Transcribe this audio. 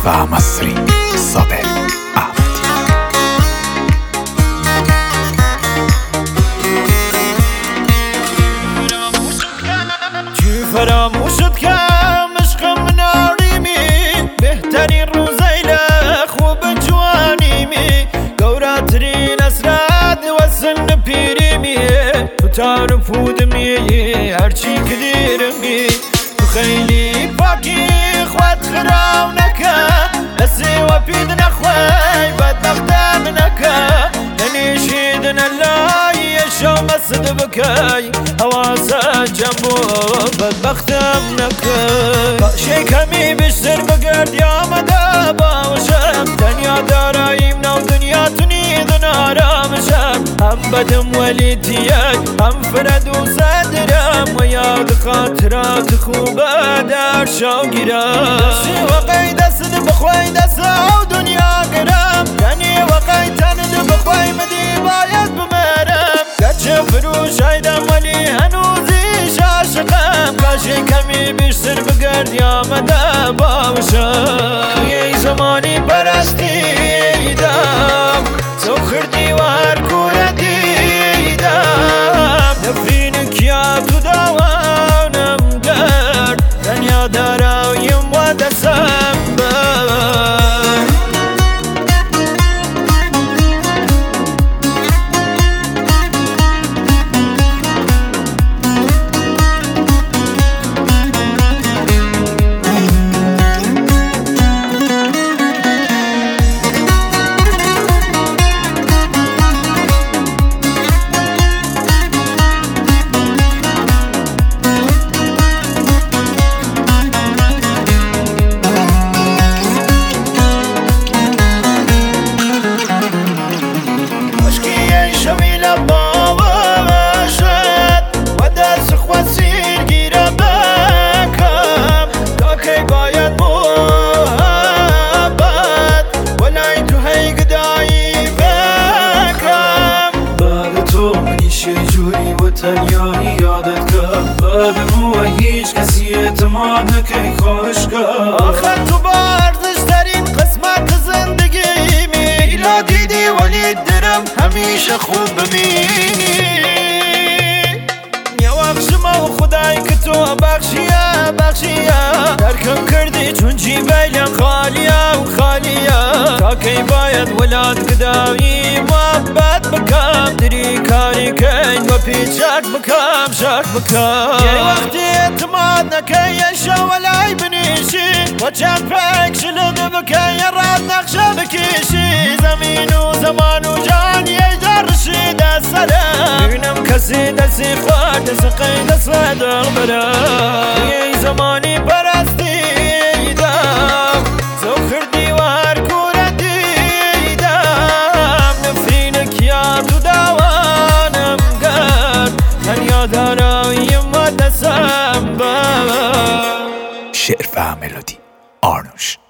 و مصری صابر احمدی. چی فراموشت کم عشقم ناریمی بهترین روزیل خوب جوانیمی گوراترین اسراد و سن پیریمی تو تعرف ودمی هرچی کدیرمی تو خیلی پاکی خوات خراو نکا نسی و پید نخوای بدبختم نکا ننیشیدن اللای شو مسد بکای حواسا جنبو بدبختم نکا شی کمی بیشتر بگرد یا مدا باوشم دنیا داراییم نو دنیا تنید نارامشم هم بدم ولی تیای هم فرد و صدرم و یاد خاطرات خوبه در شو گیرم دستی و قیدست بخوای دست او دنیا گرم یعنی و قیدن بخوای مدی باید بمرم گرچه فروش ایدم ولی هنوزیش عاشقم کاشی کمی بیشتر بگرد یا مده باشم یه زمانی پرستیدم تو خردی و هر کوره دیدم نفرینک یا تو دوانم کرد دنیا دارایم و دستم بر تنیایی یادت کرد بعد مو هیچ کسی اعتماد نکی خواهش کرد آخر تو با ارزشترین قسمت زندگیمی لا دیدی ولی درم همیشه خوب ببینی یواخشم و خدای که تو بخشیه درکم کردی چون جیبیلم خالیه و خالیه تا کی باید ولاد گدایی محبت بکم دری کاری کن و پیچک بکم شک بکم یه وقتی اعتماد نکی شولای بنیشی و چند پک شلد بکی راد نقشه بکشی زمین و زمان و جان یه جرشی دست سرم ببینم کسی دستی خواد دست قید صدق برم یه زمانی پرستیدم تو خردی و هر کوره دیدم نفرینک یا تو دوانم کرد دنیا دارایم و دستم بر شعر و ملودی آرنوش